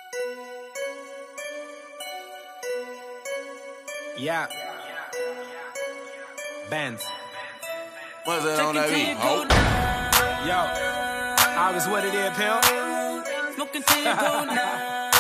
Yeah. Bands. What's that on that beat? Oh. Yo. August, what it is, pimp? Smoking till you go now.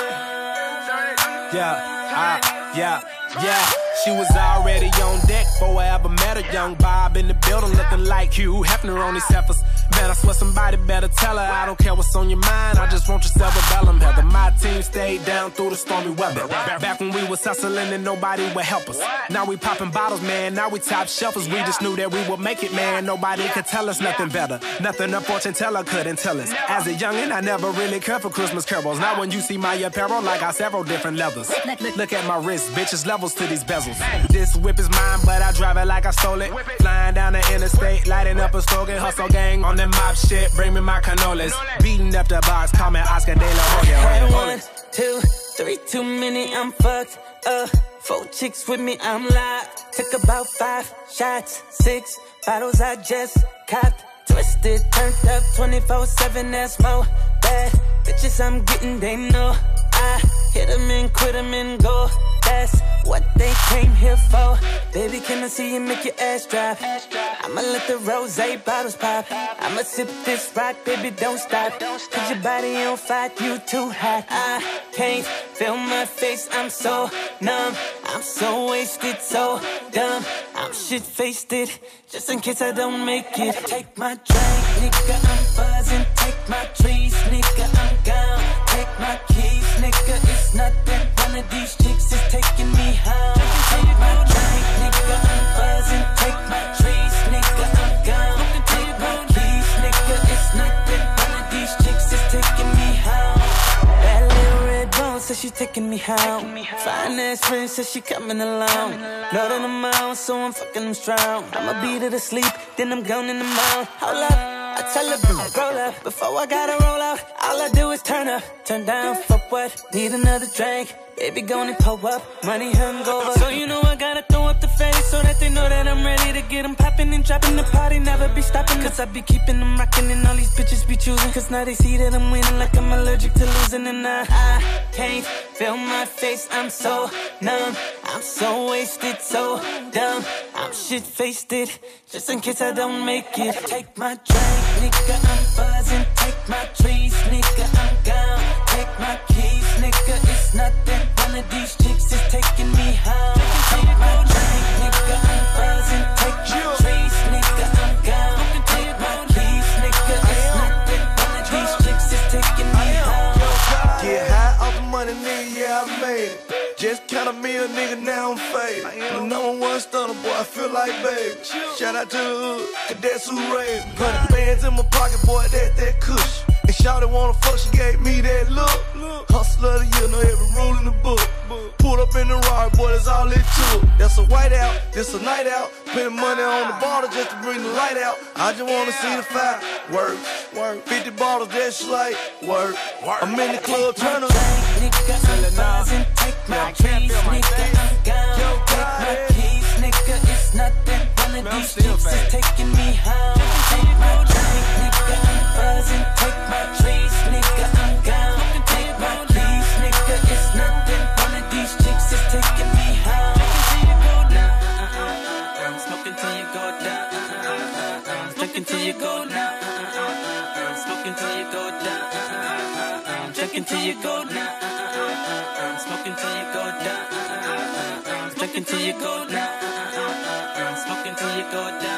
Yeah. She was already on deck before I ever met her. Young Bob in the building looking like Hugh Hefner on these heifers. Man, I swear somebody better tell her. I don't care what's on your mind, I just want your cerebellum. Heather, my team stayed down through the stormy weather. Back when we was hustling and nobody would help us. Now we popping bottles, man, now we top shelfers. We just knew that we would make it, man. Nobody could tell us nothing better. Nothing a fortune teller couldn't tell us. As a youngin', I never really cared for Christmas carols. Now when you see my apparel, I got several different levels. Look at my wrist, bitches, levels to these bezels. This whip is mine, but I drive it like I stole it. Flying down the interstate, lighting up a stogie. Hustle gang on that mob shit, bring me my cannolis. Beating up the box, call me Oscar De La Hoya. Had 1, 2, 3 too many, I'm fucked up. 4 chicks with me, I'm live. Took about 5 shots, 6 bottles I just copped. Twisted, turned up 24/7, that's more bad bitches I'm getting, they know I hit them and quit them and go. That's what they came here for. Baby, can I see you make your ass drop? I'ma let the rosé bottles pop. I'ma sip this rock, baby, don't stop. Cause your body on fire, you too hot. I can't feel my face, I'm so numb. I'm so wasted, so dumb. I'm shit-faced it, just in case I don't make it. Take my drink, nigga, I'm buzzing. Take my trees, nigga, I'm gone. Take my keys, nigga, it's nothing. One of these chicks is taking me home. Take my drink, nigga, I'm buzzing. Take my trees, nigga, I'm gone. Take my keys, nigga, it's nothing. One of these chicks is taking me home. That little red bone says she taking me home. Fine ass friend says she coming along. Know that I'm out, so I'm fucking them strong. I'ma beat her to sleep, then I'm gone in the mouth. Hold up, I tell her bring that roll up. Before I gotta roll out, all I do is turn up, turn down for what? Need another drink. Baby, gonna pull up, money hungover. So you know I gotta throw up the face so that they know that I'm ready to get them popping and dropping the party. Never be stopping, cause I be keeping them rocking and all these bitches be choosing. Cause now they see that I'm winning like I'm allergic to losing. And I can't feel my face, I'm so numb. I'm so wasted, so dumb. I'm shit-faced it, just in case I don't make it. Take my drink, nigga, I'm buzzing. Take my trees, nigga, I'm gone. Take my keys, nigga, it's nothing. One of these chicks is taking me home. Take my drink, nigga, I'm buzzing. Take my trees, nigga, I'm gone. Take my keys, nigga, it's nothing. One of these chicks is taking me home. Get high off the money, nigga, yeah, I made it. Just count me a nigga, now I'm faded. The #1 stunner, boy, I feel like baby. Shout out to the hood, cause that's who raised me. 100 bands in my pocket, boy, that's that kush. And shawty wanna fuck, she gave me that look. Hustler of the year, know every rule in the book. Pulled up in the ride, boy, that's all it took. That's a white out, this a night out. Spending money on the bottle just to bring the light out. I just wanna see the fire, work. 50 bottles, that's like, work. I'm in the club, turn up. Nigga, I'm buzzing. Take my trees, nigga, I'm gone. Take my keys, nigga, it's nothing. One of these chicks is taking me home. Take my drink, nigga, I'm buzzing. Take my trees, nigga, I'm gone. Take my keys, nigga, it's nothing. One of these chicks is taking me home. Smoking till you go down. Drinking till you go down. Smoking till you go down. Drinking till you go down. Smoking till you go down. Drinking till you go down. Smoking till you go down.